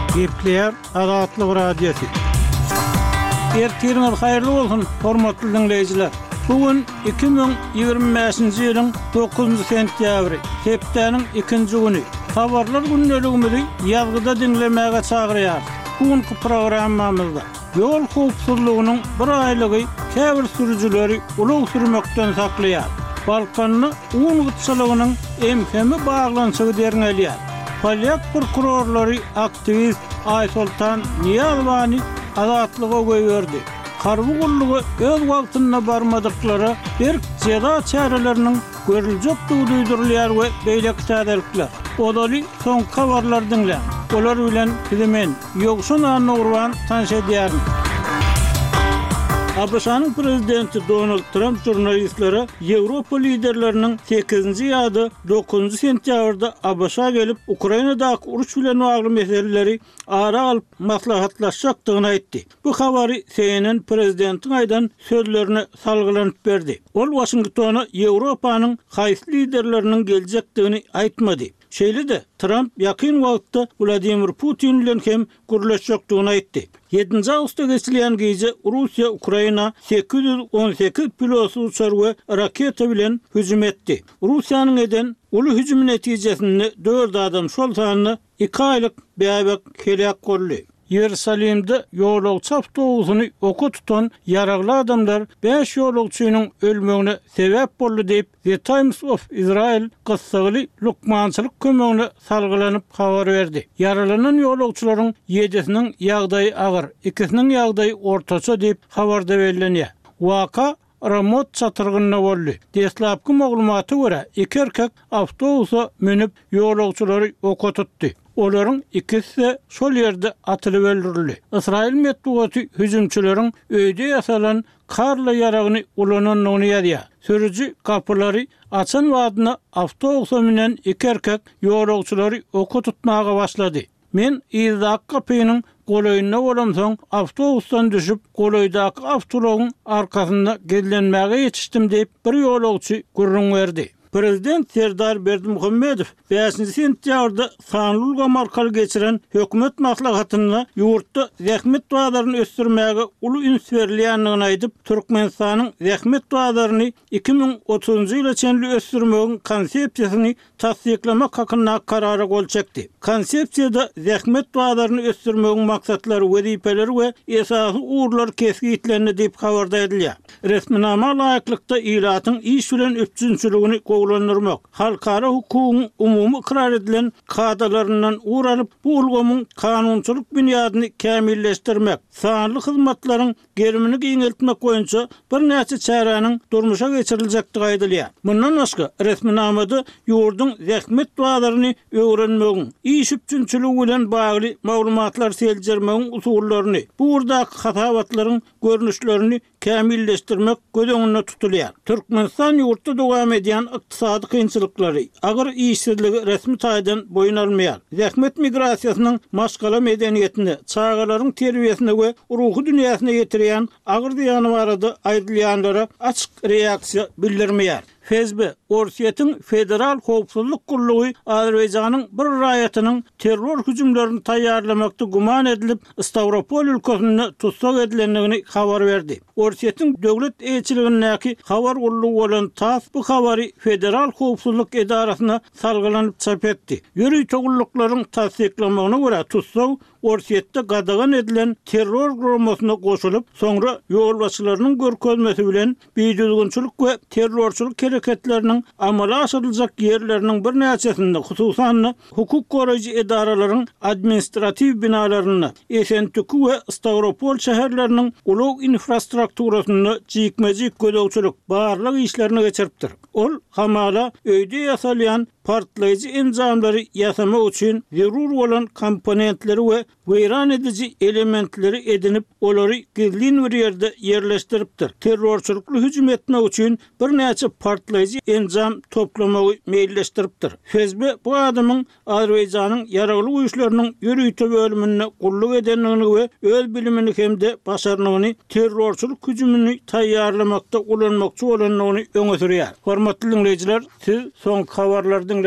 Gepler Azatlyk Radiosu. Ertirňiz haýyrly bolsun, hormatly dinleýijiler. Bugün 2025-nji ýylyň 9-njy sentýabry, hepdeniň 2-nji güni. Habarlar günneligimizi ýazgyda dinlemäge çagyrýar. Bugünkü programmamyzda ýol howpsuzlygynyň bir aýlygy käbir sürüjileri ulug sürmekden saklaýar. Balkanyny un gıtçylygynyň emhemi baglançygy derňelýär. Polyak prokurorlary aktivist Aysultan Niyazwany azatlyga goýberdi. Karbu gullugy öz wagtynda barmadyklara bir ceza çäreleriniň görüljekdigi duýdurulýar we beýle täzelikler. Odaly soň habarlar dinle. Olar bilen bilemen ýoksun anurwan tanış edýär. Abşanyň prezidenti Donald Trump jurnalistlere Ýewropa liderleriniň 8-nji ýa-da 9-njy sentýabrda Abşa gelip Ukrainadaky uruş bilen bagly meseleleri ara alyp maslahatlaşjakdygyny aýtdy. Bu habary CNN prezidentiň aýdan sözlerini salgylanyp berdi. Ol Washingtony Ýewropanyň haýsy liderleriniň geljekdigini aýtmady. Şeýle-de Trump ýakyn wagtda Vladimir Putin bilen hem gürleşjekdigini aýtdy. 7-nji awgustda geçilen gece Russiya Ukraina 818 pilotly uçar we raketa bilen hüjüm etdi. Russiýanyň eden uly hüjüm netijesinde 4 adam şol sanyny 2 aýlyk bäbek helak boldy. Ýerusalimde ýolagçy awtobusyny oka tutan yaragly adamlar 5 ýolagçynyň ölmegine sebäp boldy diýip The Times of Israel gyssaly lukmançylyk kömegine salgylanyp habar berdi. Yaralanan ýolagçylaryň 7-siniň ýagdaýy agyr, 2-siniň ýagdaýy ortaça diýip habarda berilýär. Waka Ramot çatırgyna boldy. Deslapky maglumaty görä, 2 erkek awtobusa minip ýolagçylary oka tutdy. Olaryň ikisi şol ýerde atylyp öldürildi. Israil medeniýeti hüjümçileriň öýde ýasalan karly ýaragyny ulananyny ýadýar. Sürüji kapylary açan wagtyna awtobusa minen 2 erkek ýolagçylary oka tutmaga başlady. Men izak kapynyň goloýuna bolamsoň awtobusdan düşüp goloýdaky awtologyň arkasynda gellenmäge ýetişdim diýip bir ýolagçy gürrüň berdi. Prezident Serdar Berdimuhammedow 5-nji sentýabrda sanlyga markaly geçiren hökümet maslahatyna ýurtda zähmet dowlaryny ösdürmäge uly üns berilýändigini aýdyp, Türkmenistanyň zähmet dowlaryny 2030-njy ýyla çenli ösdürmegiň konsepsiýasyny tasdiklamak hakyna karara gol çekdi. Konsepsiýada zähmet dowlaryny ösdürmegiň maksatlary, wezipeleri we esasy uğurlar kesgitlerini diýip habarda edilýär. Resminama laýyklykda ilatyň iş bilen öpçünçiligini gowlanyrmak, halkara hukugyň umumy ikrar edilen kadalaryndan uğralyp bu ulgamyň kanunçylyk bünýadyny kämilleşdirmek, sanly hyzmatlaryň gerimini giňeltmek boýunça bir näçe çäräniň durmuşa geçiriljekdigi aýdylýar. Bundan başga resminamada ýurdun zähmet dowlaryny öwrenmegiň, iş üçinçiligi bilen bagly maglumatlar seljermegiň usullaryny, bu urdaky hatawatlaryň görnüşlerini kämilleşdirmek gödeňinde tutulýar. Türkmenistan ýurtda dowam edýän ykdysady kynçylyklary, agyr işsizligi resmi taýdan boyun almaýar. Zähmet migrasiýasynyň maşgala medeniýetine, çağalaryň terbiýesine we ruhy dünýäsine ýetirýän agyr ýany barada aýdylýanlara açyk reaksiýa bildirmeýär. FSB, Orsiýetiň Federal Howpsuzlyk Gurulugy Azerbaýjanyň bir raýatynyň terror hüjümlerini taýýarlamakda guman edilip Stavropol ülkesinde tutsak edilendigini habar berdi. Orsiýetiň döwlet elçiligindäki habar gurulugy bolan TASS bu habary Federal Howpsuzlyk Edarasyna salgylanyp çap etdi. Ýürüý togullyklaryň tasdiklamagyna görä tutsak Orsiýetde gadagan edilen terror gurulmasyna goşulyp, soňra ýolbaşçylarynyň görkezmesi bilen biýdilginçilik we terrorçylyk hareketlerinin amala aşyryljak ýerleriniň bir näçesinde, hususan hukuk goraýjy edaralaryň administrativ binalaryny, Esentökü we Stavropol şäherleriniň ulug infrastrukturasyny jikmejik gödäwçilik barlyk işlerini geçiripdir. Ol hamala öýde ýasalýan partlaýjy enjamlary ýasamak üçin zerur bolan komponentleri we weýran edici elementleri edinip olary gizlin bir ýerde ýerleşdiripdir. Terrorçylykly hüjüm etmek üçin bir näçe partlaýjy enjam toplamagy meýilleşdiripdir. FSB bu adamyň Azerbaýjanyň ýaragly güýçleriniň ýürüýte bölümine gulluk edenligini we öz bilimini hemde başarmagyny terrorçylyk hüjümini taýýarlamakda ulanmakçy bolanlygyny öňe sürýär. Hormatly dinleýijiler, siz soň habarlardan